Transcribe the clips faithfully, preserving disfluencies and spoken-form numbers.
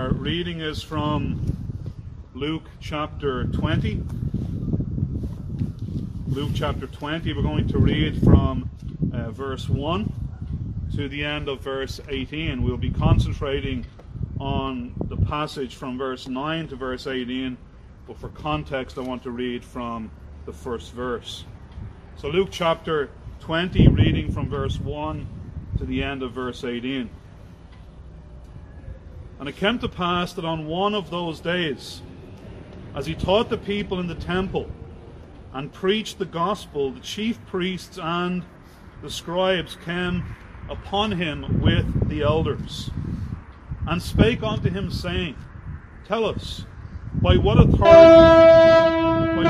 Our reading is from Luke chapter twenty. Luke chapter twenty, we're going to read from uh, verse one to the end of verse eighteen. We'll be concentrating on the passage from verse nine to verse eighteen, but for context I want to read from the first verse. So Luke chapter twenty, reading from verse one to the end of verse eighteen. And it came to pass that on one of those days, as he taught the people in the temple and preached the gospel, the chief priests and the scribes came upon him with the elders, and spake unto him, saying, Tell us, by what authority, by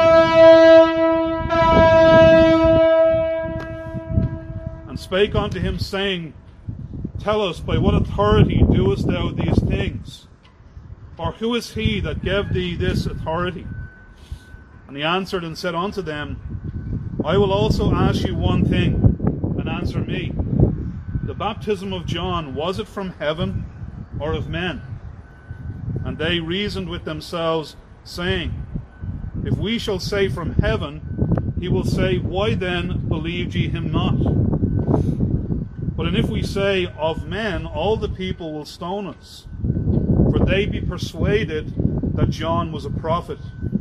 what, and spake unto him, saying, Tell us, by what authority doest thou these things? Or who is he that gave thee this authority? And he answered and said unto them, I will also ask you one thing, and answer me. The baptism of John, was it from heaven or of men? And they reasoned with themselves, saying, If we shall say from heaven, he will say, Why then believed ye him not? But and if we say of men, all the people will stone us, for they be persuaded that John was a prophet.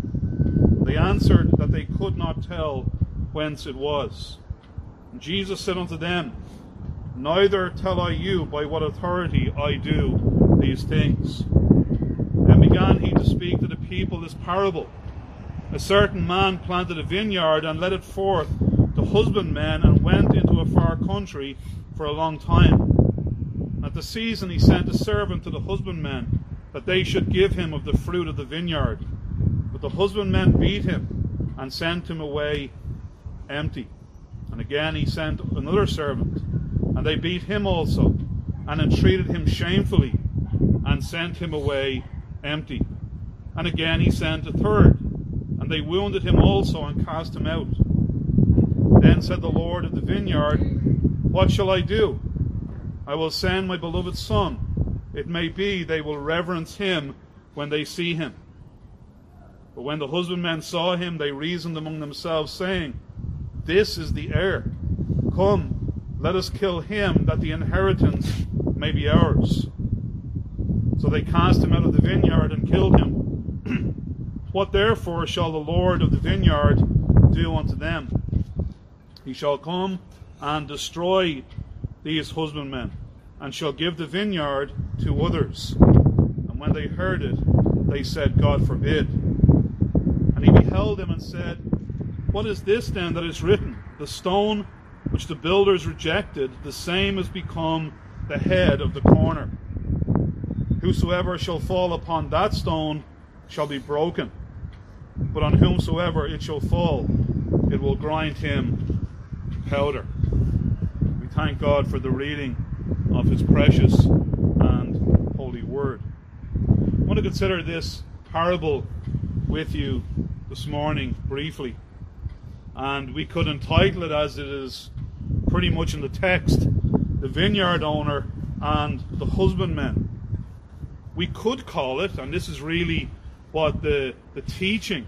They answered that they could not tell whence it was. And Jesus said unto them, Neither tell I you by what authority I do these things. Then began he to speak to the people this parable. A certain man planted a vineyard and led it forth to husbandmen, and went into a far country for a long time. At the season he sent a servant to the husbandmen, that they should give him of the fruit of the vineyard. But the husbandmen beat him, and sent him away empty. And again he sent another servant, and they beat him also, and entreated him shamefully, and sent him away empty. And again he sent a third, and they wounded him also, and cast him out. Then said the Lord of the vineyard, What shall I do? I will send my beloved son. It may be they will reverence him when they see him. But when the husbandmen saw him, they reasoned among themselves, saying, This is the heir. Come, let us kill him, that the inheritance may be ours. So they cast him out of the vineyard and killed him. What therefore shall the Lord of the vineyard do unto them? He shall come and destroy these husbandmen, and shall give the vineyard to others. And when they heard it, they said, God forbid. And he beheld him and said, What is this then that is written? The stone which the builders rejected, the same is become the head of the corner. Whosoever shall fall upon that stone shall be broken, but on whomsoever it shall fall, it will grind him to powder. We thank God for the reading of his precious and holy word. I want to consider this parable with you this morning briefly. And we could entitle it, as it is pretty much in the text, The Vineyard Owner and the Husbandmen. We could call it, and this is really what the, the teaching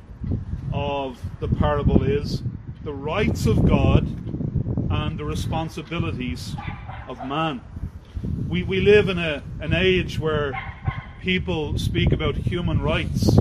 of the parable is, the rights of God and the responsibilities of man. We, we live in a, an age where people speak about human rights.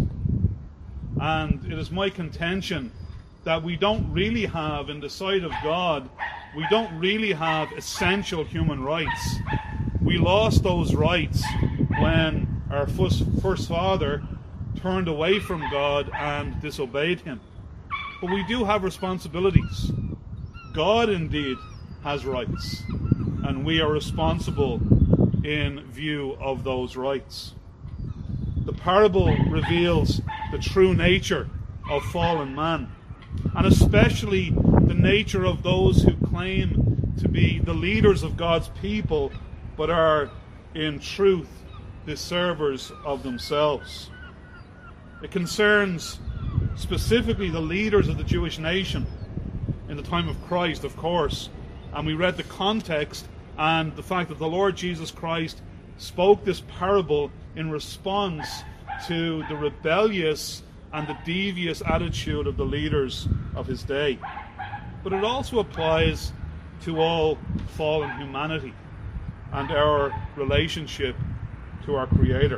And it is my contention that we don't really have, in the sight of God, we don't really have essential human rights. We lost those rights when our first, first father turned away from God and disobeyed him. But we do have responsibilities. God indeed has rights, and we are responsible in view of those rights. The parable reveals the true nature of fallen man, and especially the nature of those who claim to be the leaders of God's people, but are in truth the servers of themselves. It concerns specifically the leaders of the Jewish nation in the time of Christ, of course, and we read the context and the fact that the Lord Jesus Christ spoke this parable in response to the rebellious and the devious attitude of the leaders of his day. But it also applies to all fallen humanity and our relationship to our Creator.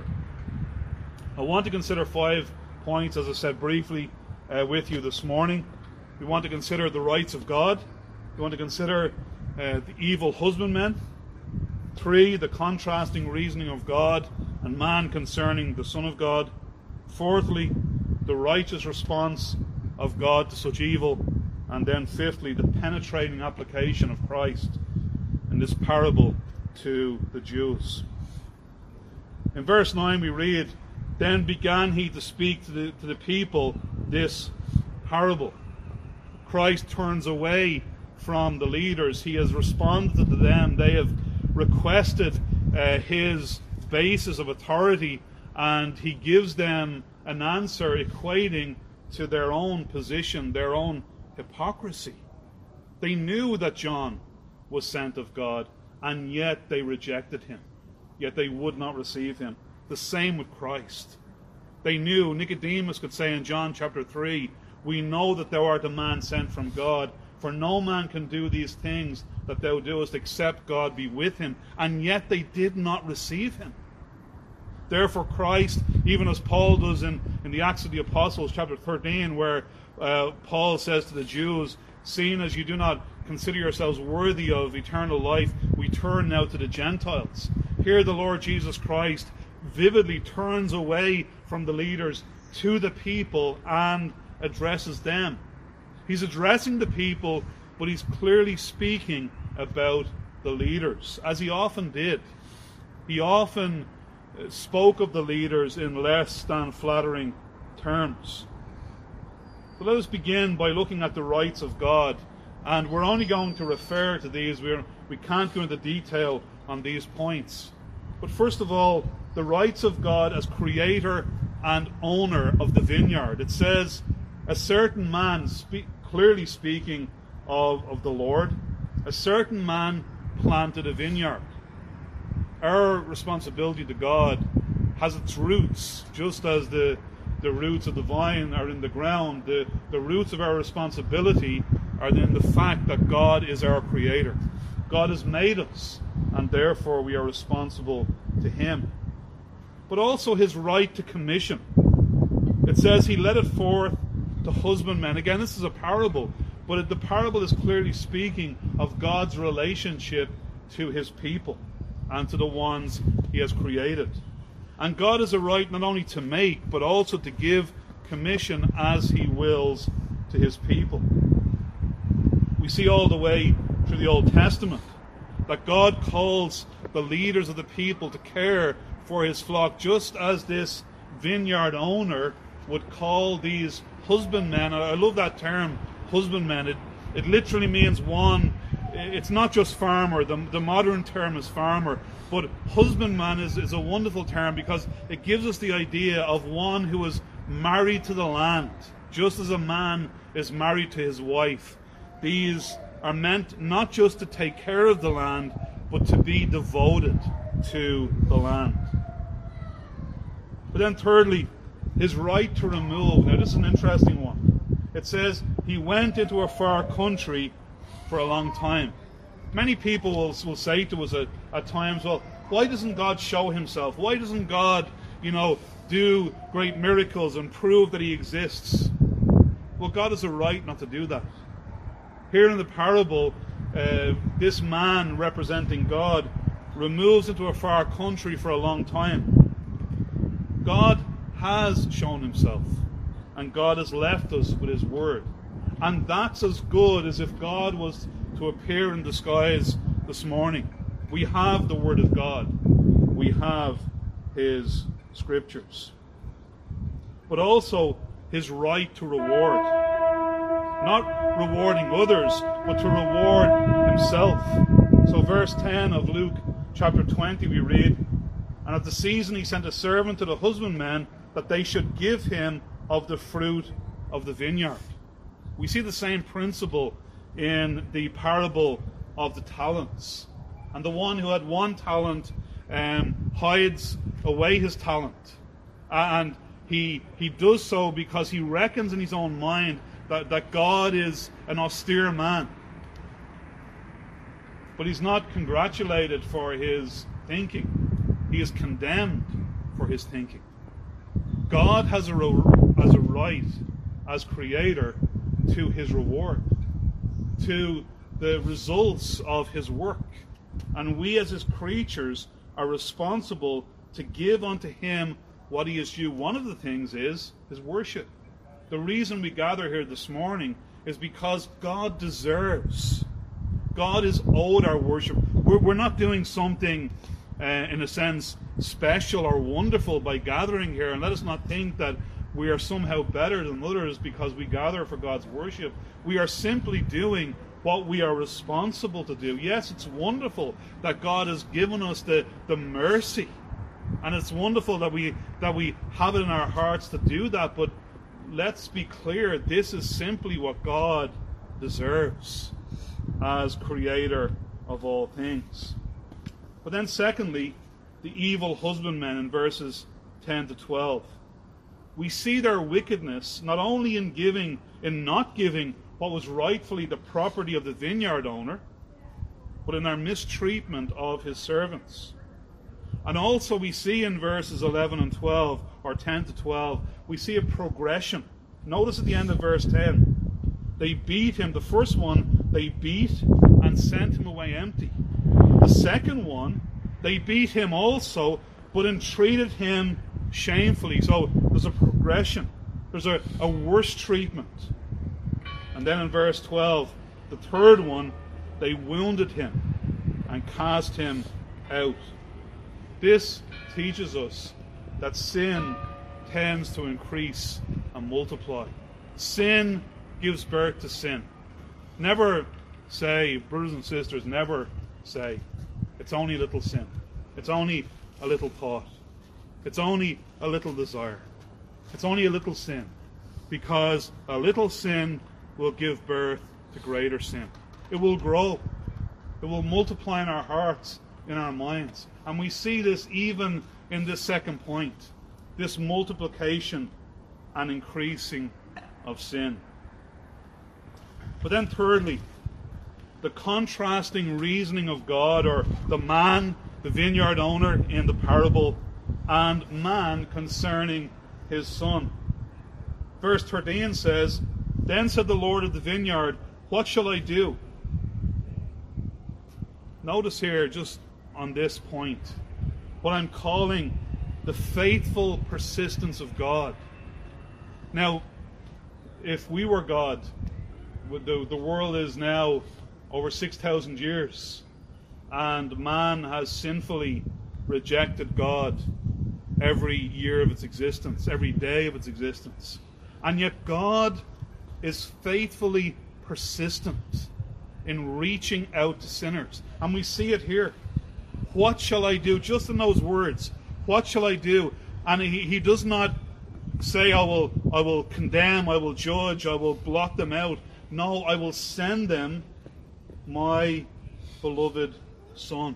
I want to consider five points, as I said briefly, uh, with you this morning. We want to consider the rights of God. We want to consider uh, the evil husbandmen. Three, the contrasting reasoning of God and man concerning the Son of God. Fourthly, the righteous response of God to such evil. And then fifthly, the penetrating application of Christ in this parable to the Jews. In verse nine we read, "Then began he to speak to the, to the people this parable." Christ turns away from the leaders. He has responded to them. They have requested uh, his basis of authority, and he gives them an answer equating to their own position, their own hypocrisy. They knew that John was sent of God, and yet they rejected him. Yet they would not receive him. The same with Christ. They knew, Nicodemus could say in John chapter three, "We know that thou art a man sent from God, for no man can do these things that thou doest except God be with him." And yet they did not receive him. Therefore Christ, even as Paul does in, in the Acts of the Apostles chapter thirteen, where uh, Paul says to the Jews, "Seeing as you do not consider yourselves worthy of eternal life, we turn now to the Gentiles." Here the Lord Jesus Christ vividly turns away from the leaders to the people and addresses them. He's addressing the people, but he's clearly speaking about the leaders, as he often did. He often spoke of the leaders in less than flattering terms. So let us begin by looking at the rights of God, and we're only going to refer to these. We're, we can't go into detail on these points. But first of all, the rights of God as creator and owner of the vineyard. It says, a certain man, spe- clearly speaking of, of the Lord, a certain man planted a vineyard. Our responsibility to God has its roots, just as the, the roots of the vine are in the ground. The, the roots of our responsibility are in the fact that God is our creator. God has made us, and therefore we are responsible to him. But also his right to commission. It says he led it forth to husbandmen. Again, this is a parable, but the parable is clearly speaking of God's relationship to his people and to the ones he has created. And God has a right not only to make, but also to give commission as he wills to his people. We see all the way through the Old Testament that God calls the leaders of the people to care for his flock, just as this vineyard owner would call these husbandmen. I love that term, husbandmen. It, it literally means one. It's not just farmer. The, the modern term is farmer. But husbandman is, is a wonderful term because it gives us the idea of one who is married to the land, just as a man is married to his wife. These are meant not just to take care of the land, but to be devoted to the land. But then thirdly, his right to remove. Now this is an interesting one. It says he went into a far country for a long time. Many people will, will say to us at, at times, well, why doesn't God show himself? Why doesn't God, you know, do great miracles and prove that he exists? Well, God has a right not to do that. Here in the parable, uh, this man representing God removes into a far country for a long time. God has shown himself, and God has left us with his word. And that's as good as if God was to appear in disguise this morning. We have the word of God. We have his scriptures. But also his right to reward. Not rewarding others, but to reward himself. So verse ten of Luke chapter twenty we read, "And at the season he sent a servant to the husbandmen that they should give him of the fruit of the vineyard." We see the same principle in the parable of the talents. And the one who had one talent um, hides away his talent. And he he does so because he reckons in his own mind that, that God is an austere man. But he's not congratulated for his thinking. He is condemned for his thinking. God has a, has a right as creator to his reward, to the results of his work. And we as his creatures are responsible to give unto him what he is due. One of the things is his worship. The reason we gather here this morning is because God deserves. God is owed our worship. We're, we're not doing something, uh, in a sense, special or wonderful by gathering here. And let us not think that we are somehow better than others because we gather for God's worship. We are simply doing what we are responsible to do. Yes, it's wonderful that God has given us the, the mercy. And it's wonderful that we that we have it in our hearts to do that. But let's be clear, this is simply what God deserves as creator of all things. But then secondly, the evil husbandmen in verses ten to twelve. We see their wickedness not only in giving, in not giving what was rightfully the property of the vineyard owner, but in their mistreatment of his servants. And also we see in verses eleven and twelve, or ten to twelve, we see a progression. Notice at the end of verse ten, they beat him. The first one, they beat and sent him away empty. The second one, they beat him also, but entreated him shamefully. So there's a progression. There's a, a worse treatment. And then in verse twelve, the third one, they wounded him and cast him out. This teaches us that sin tends to increase and multiply. Sin gives birth to sin. Never say, brothers and sisters, never say, it's only a little sin. It's only a little thought. It's only a little desire. It's only a little sin. Because a little sin will give birth to greater sin. It will grow. It will multiply in our hearts, in our minds. And we see this even in this second point. This multiplication and increasing of sin. But then thirdly, the contrasting reasoning of God, or the man, the vineyard owner in the parable, and man concerning his son. Verse thirteen says, Then said the Lord of the vineyard, What shall I do? Notice here, just on this point, what I'm calling the faithful persistence of God. Now, if we were God, the, the world is now over six thousand years, and man has sinfully rejected God every year of its existence, every day of its existence. And yet God is faithfully persistent in reaching out to sinners. And we see it here. What shall I do? Just in those words. What shall I do? And he, he does not say, I will, I will condemn, I will judge, I will blot them out. No, I will send them my beloved Son.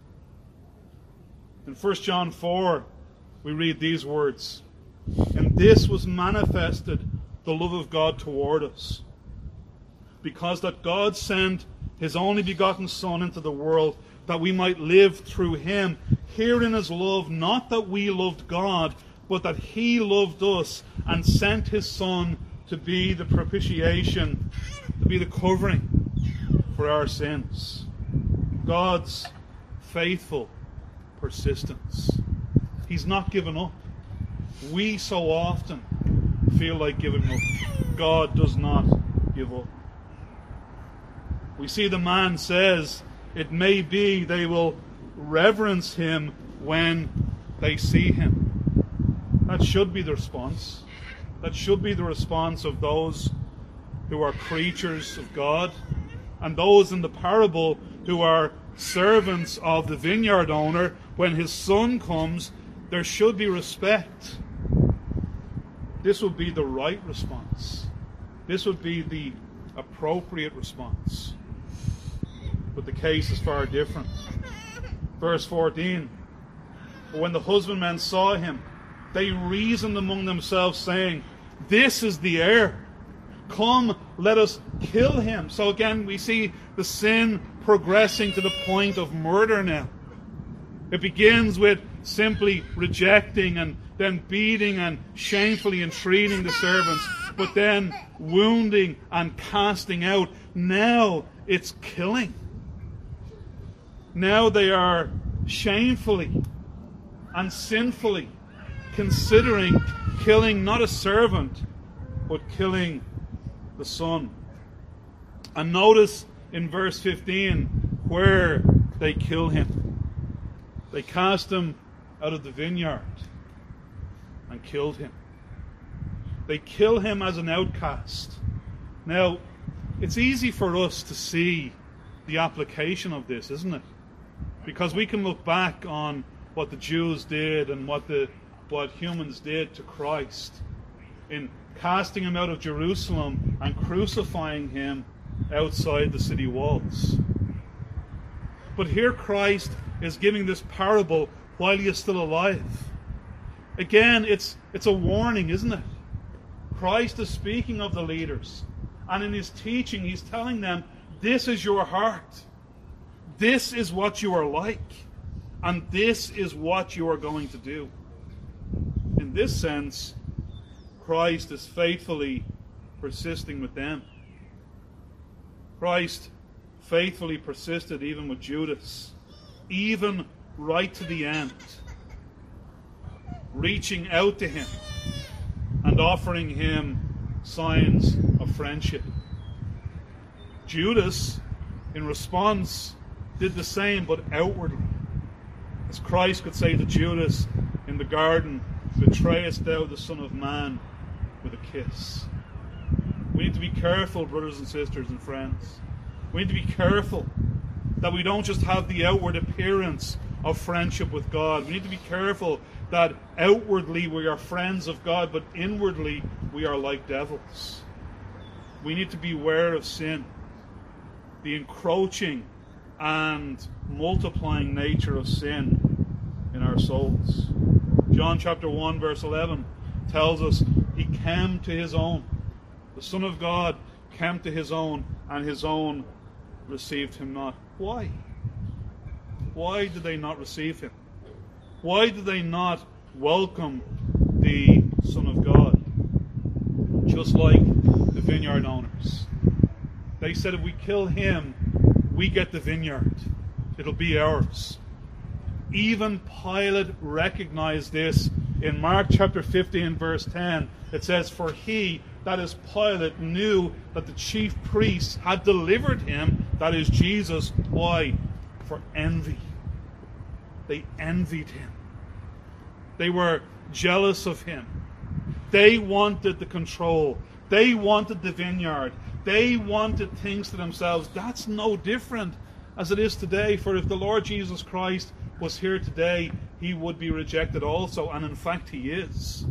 In First John four, we read these words. And this was manifested the love of God toward us, because that God sent his only begotten Son into the world, that we might live through him. Herein is love, not that we loved God, but that he loved us and sent his Son to be the propitiation, to be the covering for our sins. God's faithful persistence. He's not given up. We so often feel like giving up. God does not give up. We see the man says, it may be they will reverence him when they see him. That should be the response. That should be the response of those who are creatures of God, and those in the parable who are servants of the vineyard owner. When his son comes, there should be respect. This would be the right response. This would be the appropriate response. But the case is far different. Verse fourteen. But when the husbandmen saw him, they reasoned among themselves, saying, "This is the heir. Come, let us kill him." So again, we see the sin progressing to the point of murder now. It begins with simply rejecting and then beating and shamefully entreating the servants, but then wounding and casting out. Now it's killing. Now they are shamefully and sinfully considering killing not a servant, but killing the son. And notice in verse fifteen where they kill him. They cast him out of the vineyard and killed him. They kill him as an outcast. Now, it's easy for us to see the application of this, isn't it? Because we can look back on what the Jews did and what the what humans did to Christ in casting him out of Jerusalem and crucifying him outside the city walls. But here Christ is giving this parable while he is still alive. Again, it's it's a warning, isn't it? Christ is speaking of the leaders, and in his teaching he's telling them, this is your heart. This is what you are like, and this is what you are going to do. In this sense, Christ is faithfully persisting with them. Christ faithfully persisted even with Judas, even right to the end, reaching out to him and offering him signs of friendship. Judas, in response, did the same, but outwardly. As Christ could say to Judas in the garden, "Betrayest thou the Son of Man with a kiss?" We need to be careful, brothers and sisters and friends. We need to be careful that we don't just have the outward appearance of friendship with God. We need to be careful that outwardly we are friends of God, but inwardly we are like devils. We need to beware of sin, the encroaching and multiplying nature of sin in our souls. John chapter one verse eleven tells us he came to his own. The Son of God came to his own, and his own received him not. Why? Why did they not receive him? Why did they not welcome the Son of God? Just like the vineyard owners. They said, if we kill him, we get the vineyard. It'll be ours. Even Pilate recognized this in Mark chapter fifteen verse ten. It says, for he, that is Pilate, knew that the chief priests had delivered him, that is Jesus. Why? For envy. They envied him. They were jealous of him. They wanted the control. They wanted the vineyard. They wanted things to themselves. That's no different as it is today. For if the Lord Jesus Christ was here today, he would be rejected also. And in fact, he is.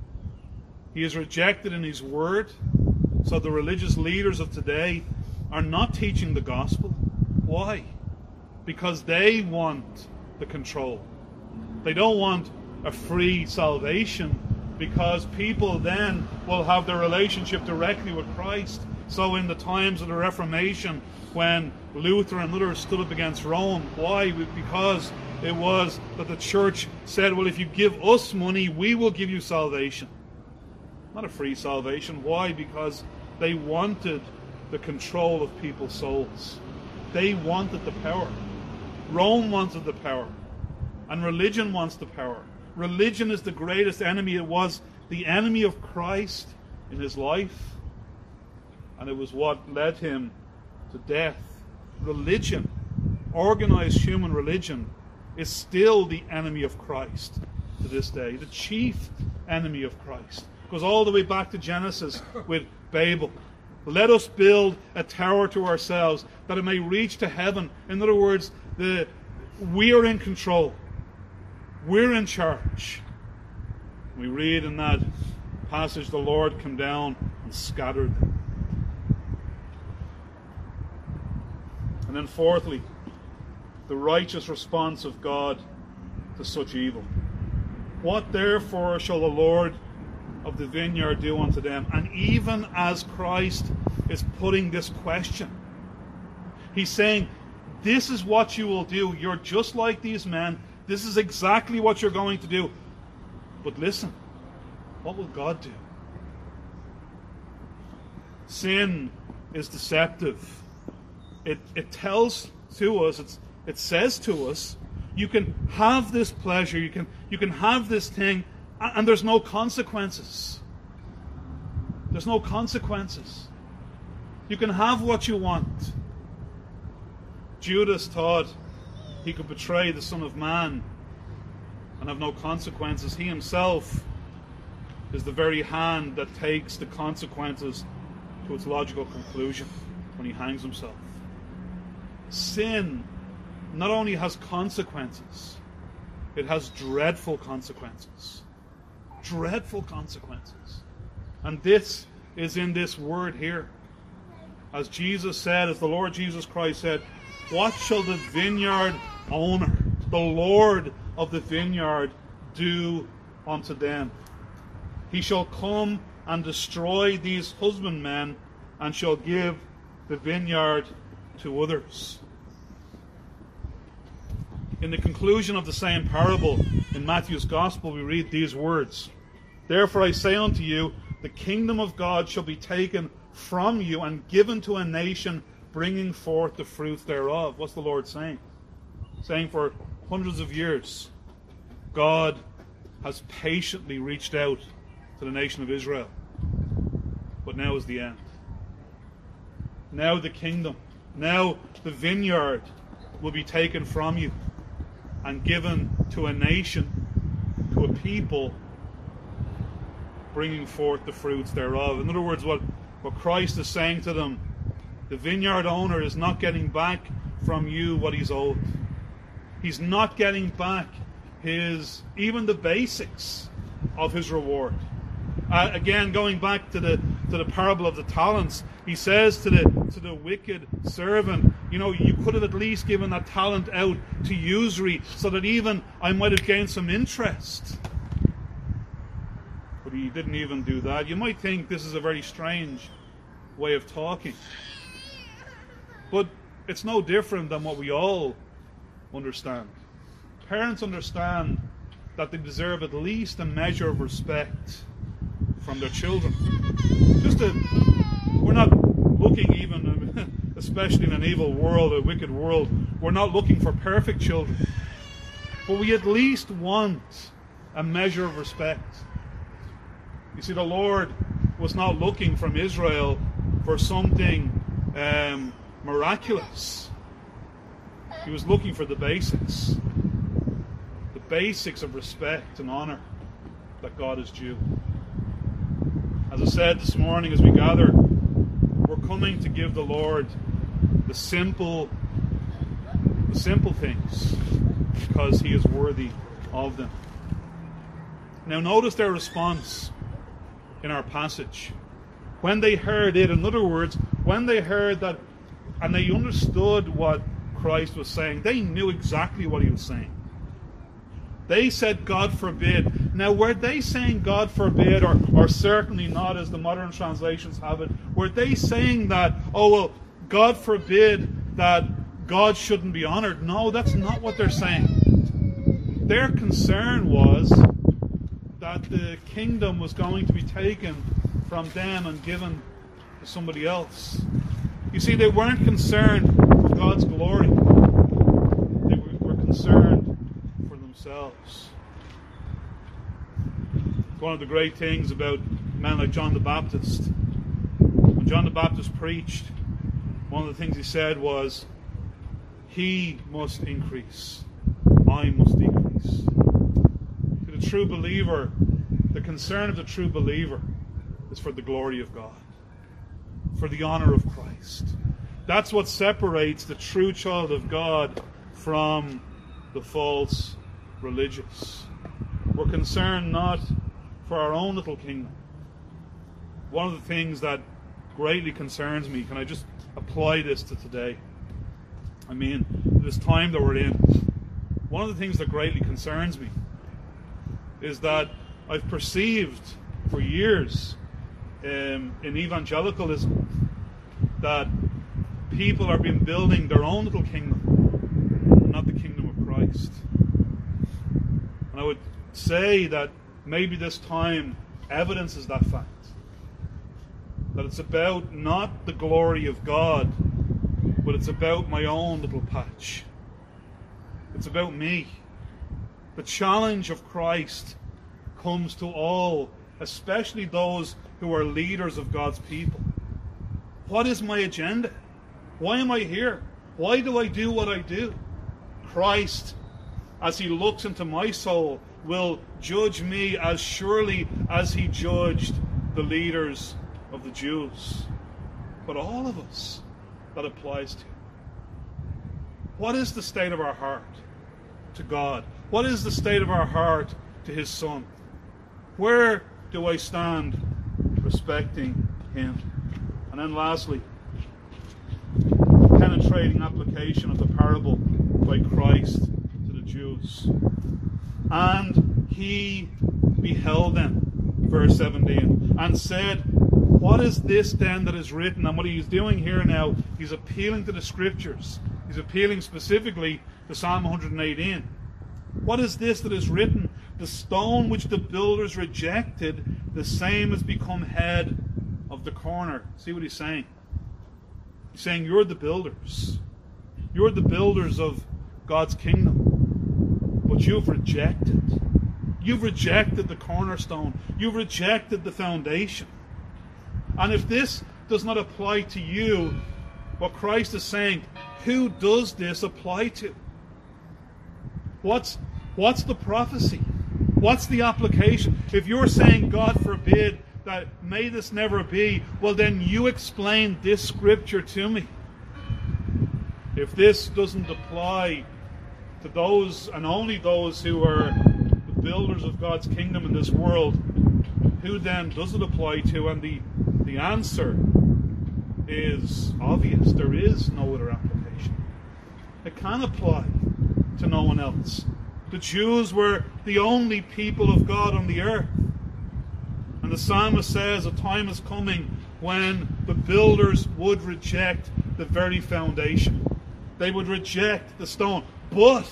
He is rejected in his word. So the religious leaders of today are not teaching the gospel. Why? Because they want the control. They don't want a free salvation, because people then will have their relationship directly with Christ. So in the times of the Reformation, when Luther and others stood up against Rome, why? Because it was that the church said, well, if you give us money, we will give you salvation. Not a free salvation. Why? Because they wanted the control of people's souls. They wanted the power. Rome wanted the power. And religion wants the power. Religion is the greatest enemy. It was the enemy of Christ in his life. And it was what led him to death. Religion, organized human religion, is still the enemy of Christ to this day. The chief enemy of Christ. Goes all the way back to Genesis with Babel. Let us build a tower to ourselves that it may reach to heaven. In other words, the we are in control. We're in charge. We read in that passage, the Lord came down and scattered them. And then fourthly, the righteous response of God to such evil. What therefore shall the Lord of the vineyard do unto them? And even as Christ is putting this question, he's saying, this is what you will do. You're just like these men. This is exactly what you're going to do. But listen, what will God do? Sin is deceptive. It, it tells to us, it's, it says to us, you can have this pleasure, you can, you can have this thing, and there's no consequences. There's no consequences. You can have what you want. Judas thought he could betray the Son of Man and have no consequences. He himself is the very hand that takes the consequences to its logical conclusion when he hangs himself. Sin not only has consequences, it has dreadful consequences. Dreadful consequences. And this is in this word here. As Jesus said, as the Lord Jesus Christ said, what shall the vineyard owner, the Lord of the vineyard, do unto them? He shall come and destroy these husbandmen, and shall give the vineyard to others. In the conclusion of the same parable in Matthew's Gospel, we read these words: Therefore I say unto you, the kingdom of God shall be taken from you and given to a nation, bringing forth the fruit thereof. What's the Lord saying? Saying for hundreds of years, God has patiently reached out to the nation of Israel. But now is the end. Now the kingdom, now the vineyard will be taken from you and given to a nation, to a people, bringing forth the fruits thereof. In other words, what, what Christ is saying to them, the vineyard owner is not getting back from you what he's owed. He's not getting back his, even the basics of his reward. Uh, again, going back to the to the parable of the talents, he says to the to the wicked servant, you know, you could have at least given that talent out to usury so that even I might have gained some interest. But he didn't even do that. You might think this is a very strange way of talking. But it's no different than what we all understand. Parents understand that they deserve at least a measure of respect from their children. Just a, we're not looking even, especially in an evil world, a wicked world, we're not looking for perfect children. But we at least want a measure of respect. You see, the Lord was not looking from Israel for something um, miraculous. He was looking for the basics. The basics of respect and honor that God is due. As I said this morning as we gather, we're coming to give the Lord the simple, the simple things because He is worthy of them. Now notice their response in our passage. When they heard it, in other words, when they heard that and they understood what Christ was saying, they knew exactly what He was saying. They said, God forbid. Now, were they saying God forbid, or, or certainly not as the modern translations have it, were they saying that, oh, well, God forbid that God shouldn't be honored? No, that's not what they're saying. Their concern was that the kingdom was going to be taken from them and given to somebody else. You see, they weren't concerned for God's glory. They were, were concerned for themselves. One of the great things about men like John the Baptist, when John the Baptist preached, one of the things he said was, he must increase, I must decrease. To the true believer, the concern of the true believer is for the glory of God, for the honor of Christ. That's what separates the true child of God from the false religious. We're concerned not for our own little kingdom. One of the things that greatly concerns me, can I just apply this to today? I mean, this time that we're in, one of the things that greatly concerns me is that I've perceived for years um, in evangelicalism that people are been building their own little kingdom, not the kingdom of Christ. And I would say that maybe this time evidences that fact. That it's about not the glory of God, but it's about my own little patch. It's about me. The challenge of Christ comes to all, especially those who are leaders of God's people. What is my agenda? Why am I here? Why do I do what I do? Christ, as he looks into my soul, will judge me as surely as he judged the leaders of the Jews. But all of us, that applies to. What is the state of our heart to God? What is the state of our heart to his Son? Where do I stand respecting him? And then lastly, penetrating application of the parable by Christ to the Jews. And he beheld them, verse seventeen, and said, what is this then that is written? And what he's doing here now, he's appealing to the scriptures. He's appealing specifically to Psalm one eighteen. What is this that is written? The stone which the builders rejected, the same has become head of the corner. See what he's saying? He's saying, you're the builders. You're the builders of God's kingdom. But you've rejected. You've rejected the cornerstone. You've rejected the foundation. And if this does not apply to you, what Christ is saying, who does this apply to? What's, what's the prophecy? What's the application? If you're saying, God forbid, that may this never be, well then you explain this scripture to me. If this doesn't apply to those and only those who are the builders of God's kingdom in this world, who then does it apply to? And the, the answer is obvious. There is no other application. It can apply to no one else. The Jews were the only people of God on the earth. And the psalmist says a time is coming when the builders would reject the very foundation. They would reject the stone. But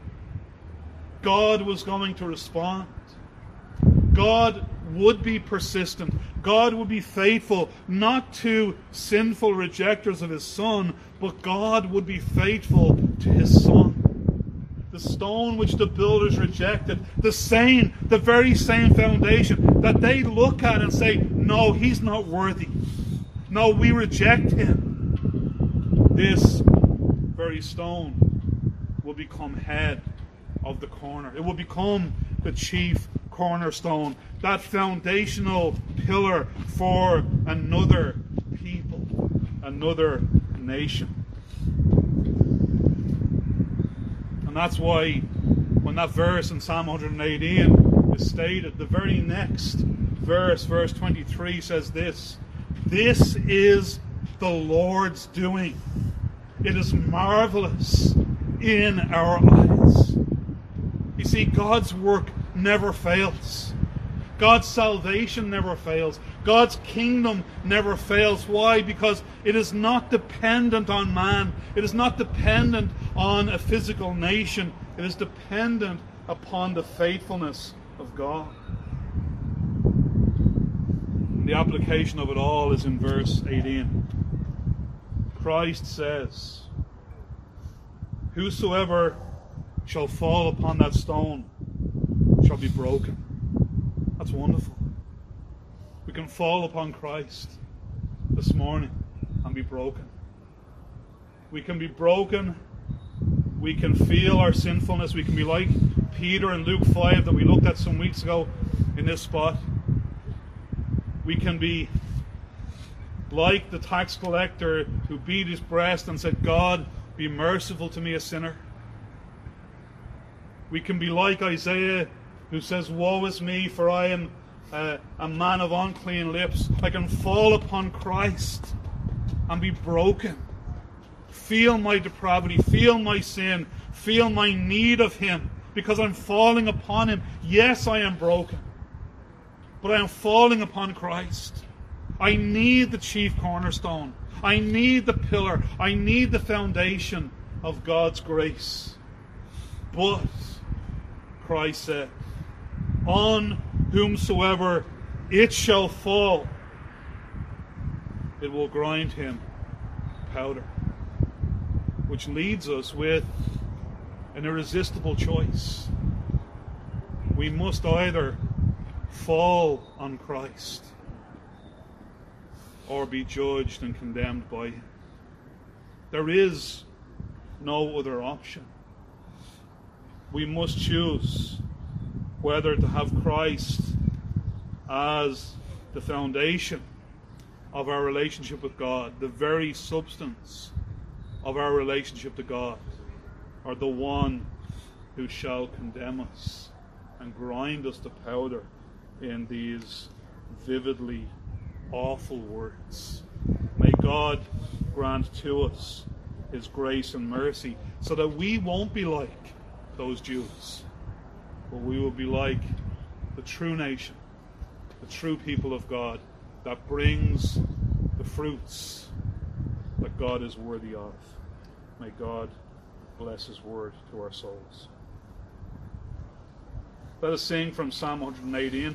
God was going to respond. God would be persistent. God would be faithful, not to sinful rejectors of his Son, but God would be faithful to his Son. The stone which the builders rejected, the same, the very same foundation that they look at and say, no, he's not worthy. No, we reject him. This very stone will become head of the corner. It will become the chief cornerstone, that foundational pillar for another people, another nation. And that's why when that verse in Psalm one eighteen is stated, the very next verse, verse twenty-three, says this: this is the Lord's doing. It is marvelous in our eyes. You see, God's work never fails. God's salvation never fails. God's kingdom never fails. Why? Because it is not dependent on man. It is not dependent on a physical nation. It is dependent upon the faithfulness of God. And the application of it all is in verse eighteen. Christ says, whosoever shall fall upon that stone shall be broken. That's wonderful. We can fall upon Christ this morning and be broken. We can be broken. We can feel our sinfulness. We can be like Peter in Luke five that we looked at some weeks ago in this spot. We can be like the tax collector who beat his breast and said, God, be merciful to me, a sinner. We can be like Isaiah who says, woe is me, for I am uh, a man of unclean lips. I can fall upon Christ and be broken. Feel my depravity, feel my sin, feel my need of him because I'm falling upon him. Yes, I am broken, but I am falling upon Christ. I need the chief cornerstone. I need the pillar. I need the foundation of God's grace. But Christ said, on whomsoever it shall fall, it will grind him powder. Which leads us with an irresistible choice. We must either fall on Christ or be judged and condemned by him. There is no other option. We must choose whether to have Christ as the foundation of our relationship with God, the very substance of our relationship to God, or the one who shall condemn us and grind us to powder in these vividly awful words. May God grant to us his grace and mercy so that we won't be like those Jews, but we will be like the true nation, the true people of God that brings the fruits that God is worthy of. May God bless his word to our souls. Let us sing from Psalm one eighteen.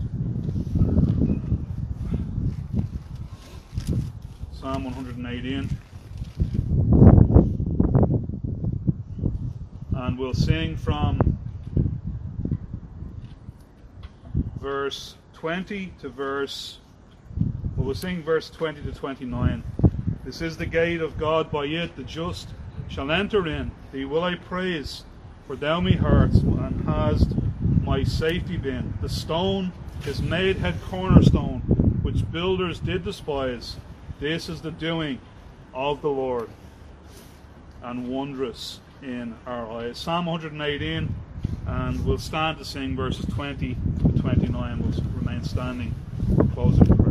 Psalm one eighteen. And we'll sing from verse twenty to verse, well, we'll sing verse twenty to twenty-nine. This is the gate of God, by it the just shall enter in. Thee will I praise, for thou me heart, and hast my safety been. The stone is made head cornerstone, which builders did despise. This is the doing of the Lord, and wondrous in our eyes. Psalm one eighteen, and we'll stand to sing verses twenty to twenty-nine. We'll remain standing for closing prayer.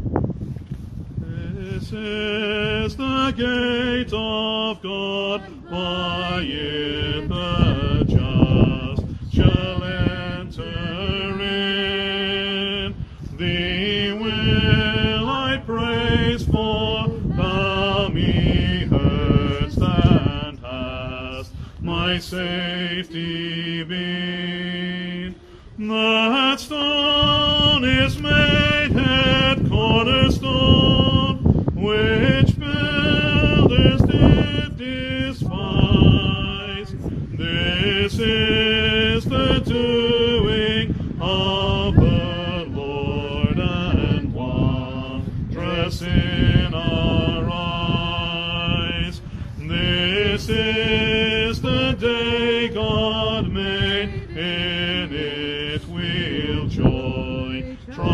This is the gate of God, by it the just shall enter in. Thee will I praise, for thou me heardst and hast my safety been. That stone is made head cornerstone, which builders did despise. This is the doing of the Lord, and wondrous in our eyes. This is the day God made, in it we'll joy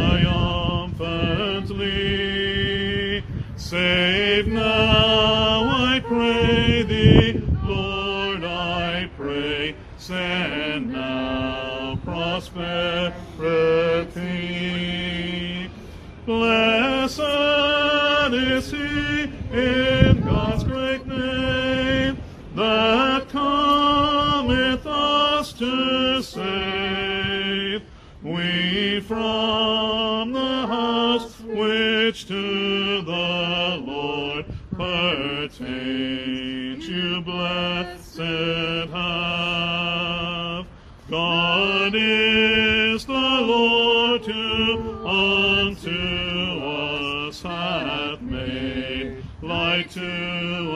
triumphantly. Save now, I pray thee, Lord, I pray. Send now prosperity. Blessed is he in God's great name, that cometh us to save. We from the house which to the Lord pertain, to blessed have. God is the Lord who unto us hath made light to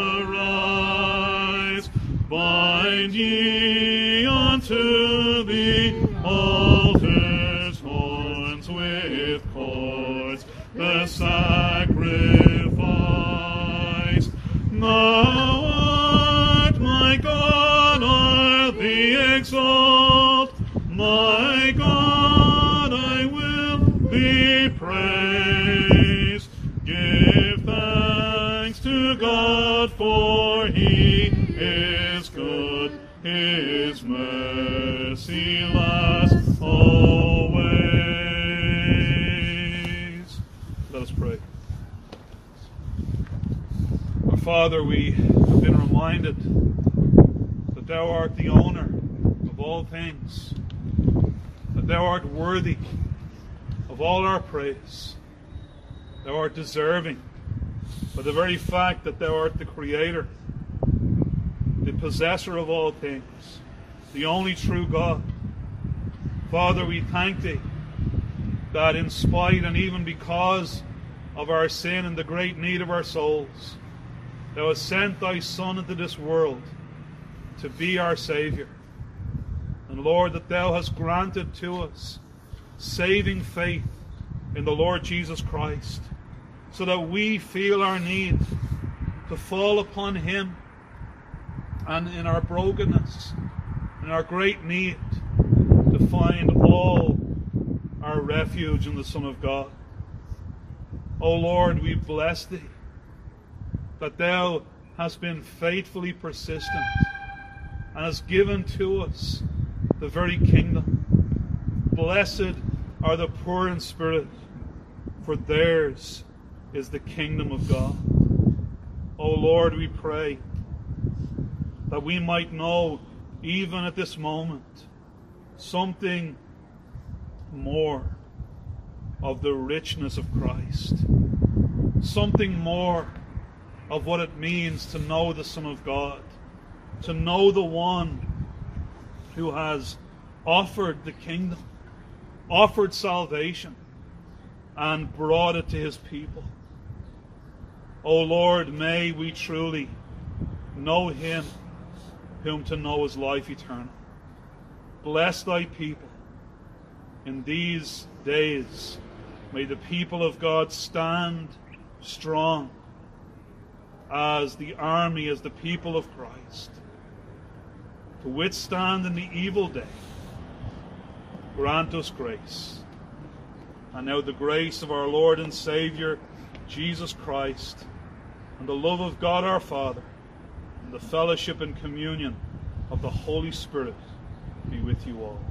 arise. Bind ye unto the altar's horns with cords the sacrifice. Thou art my God, I'll thee exalt. My God, I will be praised. Give thanks to God, for he is good. His mercy lasts always. Let us pray. Our Father, we have been reminded thou art the owner of all things, that thou art worthy of all our praise. Thou art deserving by the very fact that thou art the Creator, the possessor of all things, the only true God. Father, we thank thee that in spite and even because of our sin and the great need of our souls, thou hast sent thy Son into this world to be our Saviour. And Lord, that thou hast granted to us saving faith in the Lord Jesus Christ, so that we feel our need to fall upon him, and in our brokenness, in our great need, to find all our refuge in the Son of God. O Lord, we bless thee that thou hast been faithfully persistent and hast given to us the very kingdom. Blessed are the poor in spirit, for theirs is the kingdom of God. O Lord, we pray that we might know, even at this moment, something more of the richness of Christ, something more of what it means to know the Son of God, to know the one who has offered the kingdom, offered salvation, and brought it to his people. O Lord, may we truly know him whom to know is life eternal. Bless thy people in these days. May the people of God stand strong as the army, as the people of Christ, to withstand in the evil day. Grant us grace. And now the grace of our Lord and Saviour, Jesus Christ, and the love of God our Father, and the fellowship and communion of the Holy Spirit be with you all.